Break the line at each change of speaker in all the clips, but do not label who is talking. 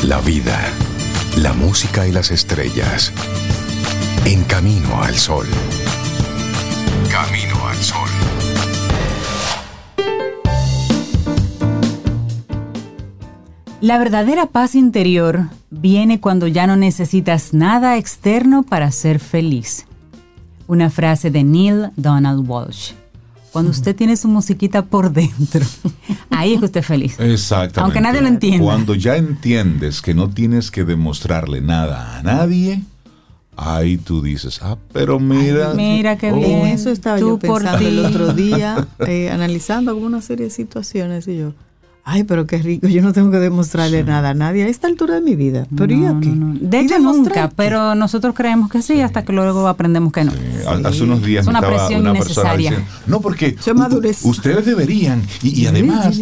La vida, la música y las estrellas. En Camino al Sol. Camino al Sol.
La verdadera paz interior viene cuando ya no necesitas nada externo para ser feliz. Una frase de Neil Donald Walsh. Cuando usted tiene su musiquita por dentro, ahí es que usted es feliz.
Exactamente.
Aunque nadie lo entienda.
Cuando ya entiendes que no tienes que demostrarle nada a nadie, ahí tú dices, pero mira.
Mira qué bien.
En eso estaba yo pensando el otro día, analizando alguna serie de situaciones y yo, pero qué rico, yo no tengo que demostrarle nada a nadie a esta altura de mi vida. Pero ¿y aquí?
No. De hecho, nunca, pero nosotros creemos que sí, hasta que luego aprendemos que no.
Sí. Hace unos días
es una
estaba
presión
una
innecesaria.
persona diciendo, no, porque ustedes deberían, y además...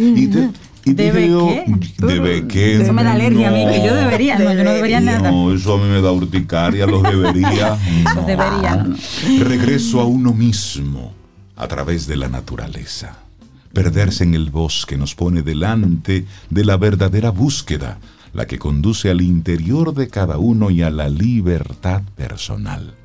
¿Debe qué?
Eso me da alergia a mí, que yo debería, yo no debería nada.
No, eso a mí me da urticaria, los debería.
Los debería, no.
Regreso a uno mismo, a través de la naturaleza. Perderse en el bosque nos pone delante de la verdadera búsqueda, la que conduce al interior de cada uno y a la libertad personal.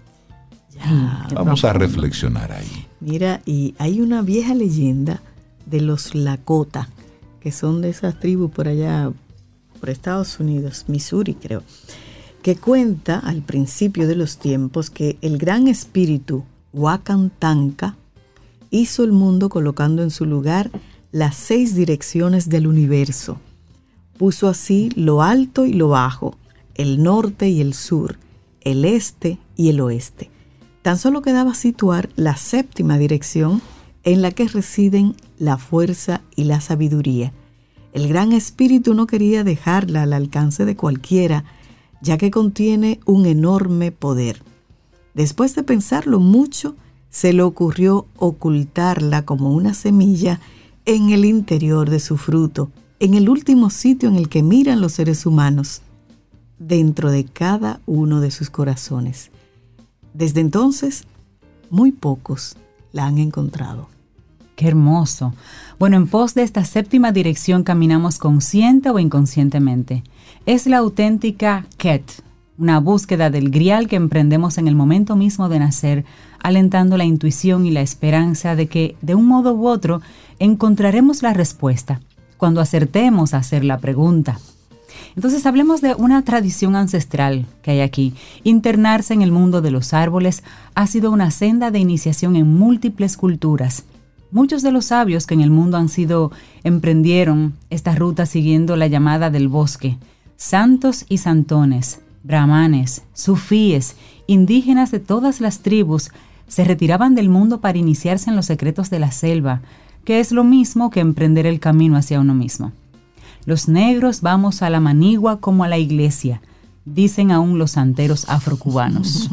Vamos a reflexionar ahí.
Mira, y hay una vieja leyenda de los Lakota, que son de esas tribus por allá, por Estados Unidos, Missouri creo, que cuenta al principio de los tiempos que el gran espíritu Wakantanka hizo el mundo colocando en su lugar las 6 direcciones del universo. Puso así lo alto y lo bajo, el norte y el sur, el este y el oeste. Tan solo quedaba situar la 7ª dirección en la que residen la fuerza y la sabiduría. El gran espíritu no quería dejarla al alcance de cualquiera, ya que contiene un enorme poder. Después de pensarlo mucho, se le ocurrió ocultarla como una semilla en el interior de su fruto, en el último sitio en el que miran los seres humanos, dentro de cada uno de sus corazones. Desde entonces, muy pocos la han encontrado.
¡Qué hermoso! Bueno, en pos de esta 7ª dirección caminamos consciente o inconscientemente. Es la auténtica Ket, una búsqueda del grial que emprendemos en el momento mismo de nacer, alentando la intuición y la esperanza de que, de un modo u otro, encontraremos la respuesta cuando acertemos a hacer la pregunta. Entonces hablemos de una tradición ancestral que hay aquí. Internarse en el mundo de los árboles ha sido una senda de iniciación en múltiples culturas. Muchos de los sabios que en el mundo emprendieron esta ruta siguiendo la llamada del bosque. Santos y santones, brahmanes, sufíes, indígenas de todas las tribus se retiraban del mundo para iniciarse en los secretos de la selva, que es lo mismo que emprender el camino hacia uno mismo. Los negros vamos a la manigua como a la iglesia, dicen aún los santeros afrocubanos.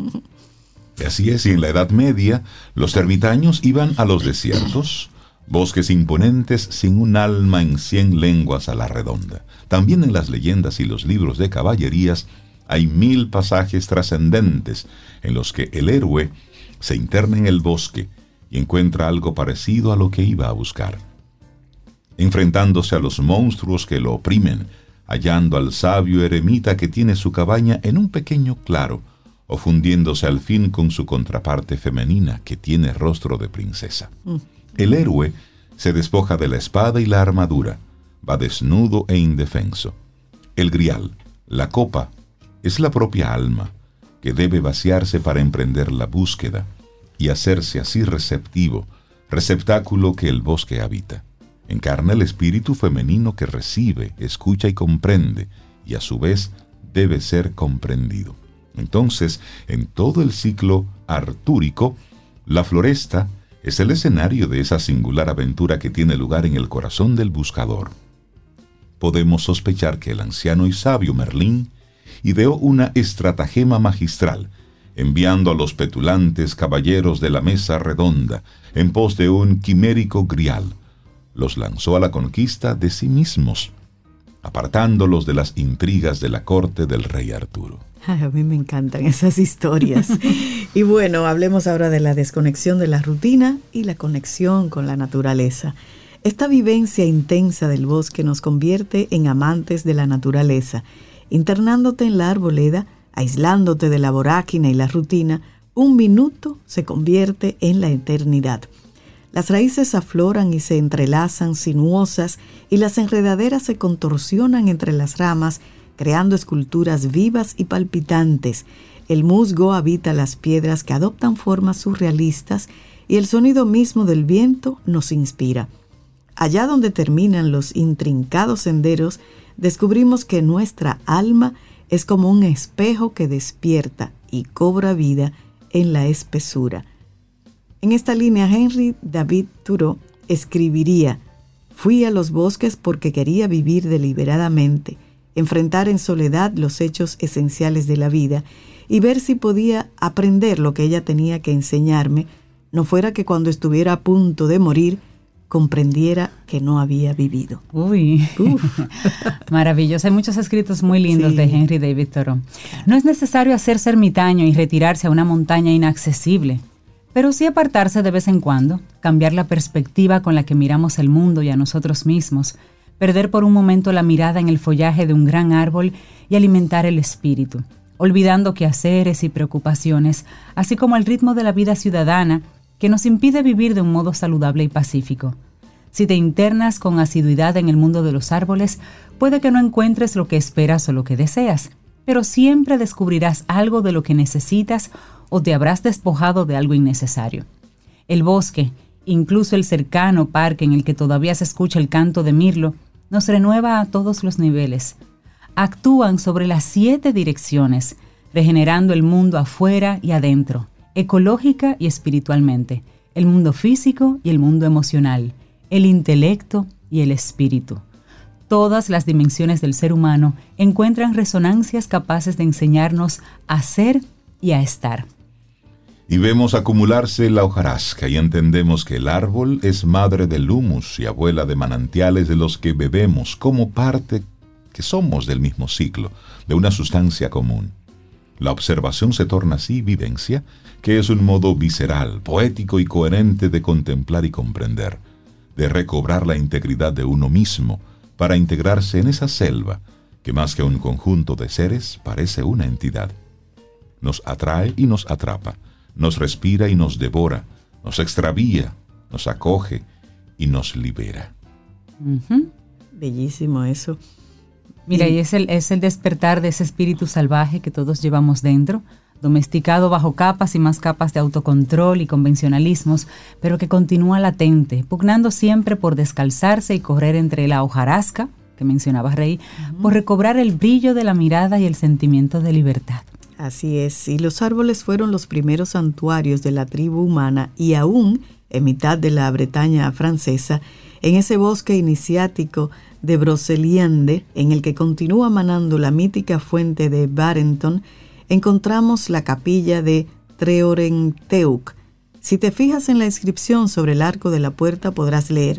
Así es, y en la Edad Media, los ermitaños iban a los desiertos, bosques imponentes sin un alma en 100 lenguas a la redonda. También en las leyendas y los libros de caballerías hay 1000 pasajes trascendentes en los que el héroe se interna en el bosque y encuentra algo parecido a lo que iba a buscar. Enfrentándose a los monstruos que lo oprimen, hallando al sabio eremita que tiene su cabaña en un pequeño claro, o fundiéndose al fin con su contraparte femenina que tiene rostro de princesa. El héroe se despoja de la espada y la armadura, va desnudo e indefenso. El grial, la copa, es la propia alma, que debe vaciarse para emprender la búsqueda y hacerse así receptivo, receptáculo que el bosque habita. Encarna el espíritu femenino que recibe, escucha y comprende, y a su vez debe ser comprendido. Entonces, en todo el ciclo artúrico, la floresta es el escenario de esa singular aventura que tiene lugar en el corazón del buscador. Podemos sospechar que el anciano y sabio Merlín ideó una estratagema magistral, enviando a los petulantes caballeros de la mesa redonda en pos de un quimérico grial. Los lanzó a la conquista de sí mismos, apartándolos de las intrigas de la corte del rey Arturo.
Ay, a mí me encantan esas historias. Y bueno, hablemos ahora de la desconexión de la rutina y la conexión con la naturaleza. Esta vivencia intensa del bosque nos convierte en amantes de la naturaleza Internándote en la arboleda, aislándote de la vorágine y la rutina, 1 minuto se convierte en la eternidad. Las raíces afloran y se entrelazan sinuosas y las enredaderas se contorsionan entre las ramas, creando esculturas vivas y palpitantes. El musgo habita las piedras que adoptan formas surrealistas y el sonido mismo del viento nos inspira. Allá donde terminan los intrincados senderos, descubrimos que nuestra alma es como un espejo que despierta y cobra vida en la espesura. En esta línea, Henry David Thoreau escribiría: «Fui a los bosques porque quería vivir deliberadamente, enfrentar en soledad los hechos esenciales de la vida y ver si podía aprender lo que ella tenía que enseñarme, no fuera que cuando estuviera a punto de morir, comprendiera que no había vivido».
Uy, maravilloso. Hay muchos escritos muy lindos de Henry David Thoreau. No es necesario hacerse ermitaño y retirarse a una montaña inaccesible, pero sí apartarse de vez en cuando, cambiar la perspectiva con la que miramos el mundo y a nosotros mismos, perder por un momento la mirada en el follaje de un gran árbol y alimentar el espíritu, olvidando quehaceres y preocupaciones, así como el ritmo de la vida ciudadana que nos impide vivir de un modo saludable y pacífico. Si te internas con asiduidad en el mundo de los árboles, puede que no encuentres lo que esperas o lo que deseas, pero siempre descubrirás algo de lo que necesitas o te habrás despojado de algo innecesario. El bosque, incluso el cercano parque en el que todavía se escucha el canto de mirlo, nos renueva a todos los niveles. Actúan sobre las 7 direcciones, regenerando el mundo afuera y adentro, ecológica y espiritualmente, el mundo físico y el mundo emocional, el intelecto y el espíritu. Todas las dimensiones del ser humano encuentran resonancias capaces de enseñarnos a ser y a estar.
Y vemos acumularse la hojarasca y entendemos que el árbol es madre del humus y abuela de manantiales de los que bebemos como parte que somos del mismo ciclo, de una sustancia común. La observación se torna así vivencia, que es un modo visceral, poético y coherente de contemplar y comprender, de recobrar la integridad de uno mismo para integrarse en esa selva que más que un conjunto de seres parece una entidad. Nos atrae y nos atrapa, nos respira y nos devora, nos extravía, nos acoge y nos libera.
Uh-huh.
Bellísimo eso.
Mira, y es el despertar de ese espíritu salvaje que todos llevamos dentro, domesticado bajo capas y más capas de autocontrol y convencionalismos, pero que continúa latente, pugnando siempre por descalzarse y correr entre la hojarasca, que mencionaba Rey, por recobrar el brillo de la mirada y el sentimiento de libertad.
Así es, y los árboles fueron los primeros santuarios de la tribu humana y aún, en mitad de la Bretaña francesa, en ese bosque iniciático de Broceliande, en el que continúa manando la mítica fuente de Barenton, encontramos la capilla de Treorenteuc. Si te fijas en la inscripción sobre el arco de la puerta podrás leer: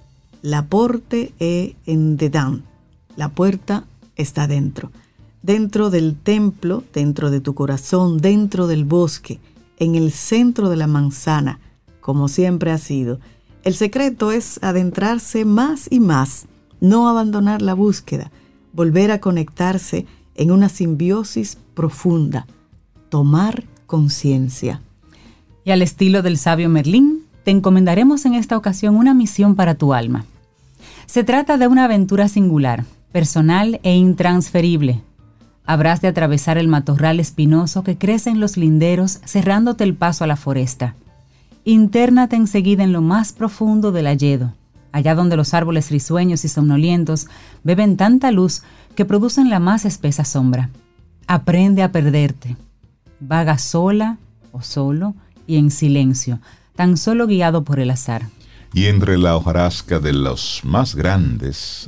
La porte est en dedans. La puerta está dentro. Dentro del templo, dentro de tu corazón, dentro del bosque, en el centro de la manzana, como siempre ha sido. El secreto es adentrarse más y más, no abandonar la búsqueda, volver a conectarse en una simbiosis profunda, tomar conciencia.
Y al estilo del sabio Merlín, te encomendaremos en esta ocasión una misión para tu alma. Se trata de una aventura singular, personal e intransferible. Habrás de atravesar el matorral espinoso que crece en los linderos, cerrándote el paso a la foresta. Intérnate enseguida en lo más profundo del hayedo, allá donde los árboles risueños y somnolientos beben tanta luz que producen la más espesa sombra. Aprende a perderte. Vaga sola o solo y en silencio, tan solo guiado por el azar.
Y entre la hojarasca de las más grandes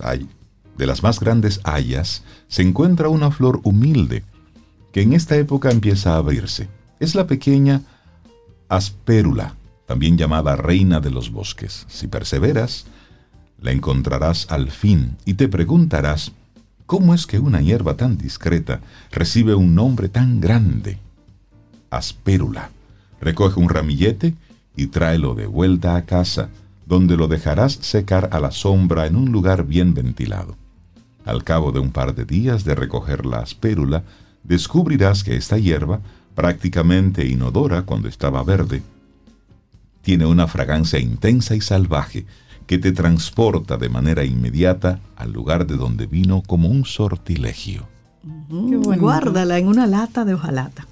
hayas, se encuentra una flor humilde, que en esta época empieza a abrirse. Es la pequeña aspérula, también llamada reina de los bosques. Si perseveras, la encontrarás al fin y te preguntarás, ¿cómo es que una hierba tan discreta recibe un nombre tan grande? Aspérula. Recoge un ramillete y tráelo de vuelta a casa, donde lo dejarás secar a la sombra en un lugar bien ventilado. Al cabo de un par de días de recoger la aspérula, descubrirás que esta hierba, prácticamente inodora cuando estaba verde, tiene una fragancia intensa y salvaje que te transporta de manera inmediata al lugar de donde vino como un sortilegio.
Guárdala en una lata de hojalata.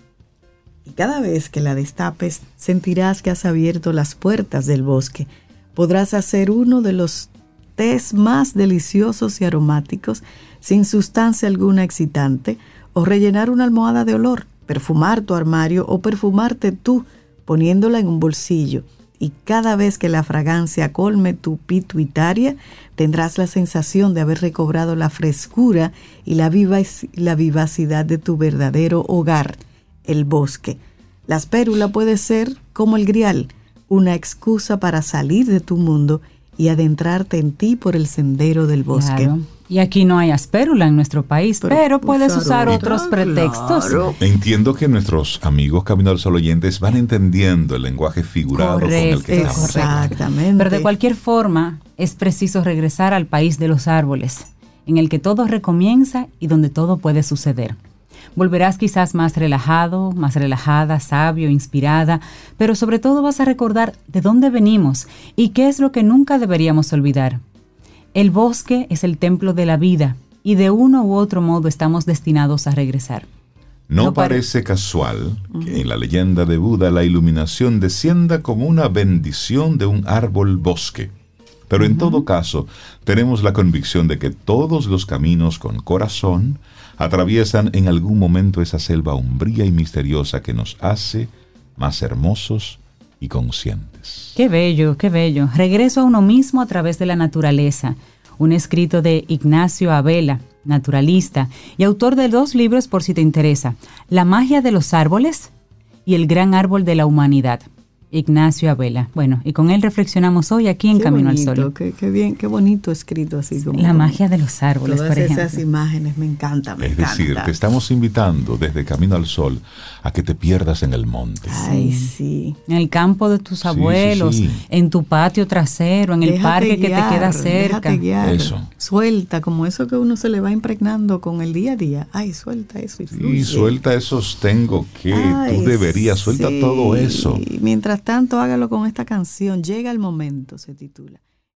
Y cada vez que la destapes, sentirás que has abierto las puertas del bosque. Podrás hacer uno de los tés más deliciosos y aromáticos, sin sustancia alguna excitante, o rellenar una almohada de olor, perfumar tu armario o perfumarte tú, poniéndola en un bolsillo. Y cada vez que la fragancia colme tu pituitaria, tendrás la sensación de haber recobrado la frescura y la vivacidad de tu verdadero hogar, el bosque. La aspérula puede ser, como el grial, una excusa para salir de tu mundo y adentrarte en ti por el sendero del bosque.
Claro. Y aquí no hay aspérula en nuestro país, pero puedes usar otros pretextos.
Claro.
Entiendo que nuestros amigos Camino al Sol oyentes van entendiendo el lenguaje figurado con el que estamos.
Exactamente.
Pero de cualquier forma, es preciso regresar al país de los árboles, en el que todo recomienza y donde todo puede suceder. Volverás quizás más relajado, más relajada, sabio, inspirada, pero sobre todo vas a recordar de dónde venimos y qué es lo que nunca deberíamos olvidar. El bosque es el templo de la vida y de uno u otro modo estamos destinados a regresar.
No parece casual que en la leyenda de Buda la iluminación descienda como una bendición de un árbol bosque. Pero en todo caso, tenemos la convicción de que todos los caminos con corazón atraviesan en algún momento esa selva umbría y misteriosa que nos hace más hermosos y conscientes.
Qué bello, qué bello. Regreso a uno mismo a través de la naturaleza. Un escrito de Ignacio Abela, naturalista y autor de 2 libros por si te interesa: La magia de los árboles y El gran árbol de la humanidad. Ignacio Abela. Bueno, y con él reflexionamos hoy aquí en Camino al Sol.
Qué bien, qué bonito escrito así como.
La magia de los árboles,
todas
por ejemplo.
esas imágenes me encanta.
Es decir, te estamos invitando desde Camino al Sol a que te pierdas en el monte.
Ay, sí.
En el campo de tus abuelos,
sí.
en tu patio trasero, en el parque que te queda cerca.
Déjate guiar.
Eso.
Suelta, como eso que uno se le va impregnando con el día a día. Ay, suelta eso y fluye.
Y suelta esos tengo que, tú deberías, suelta todo eso.
Mientras tanto, hágalo con esta canción. Llega el momento, se titula.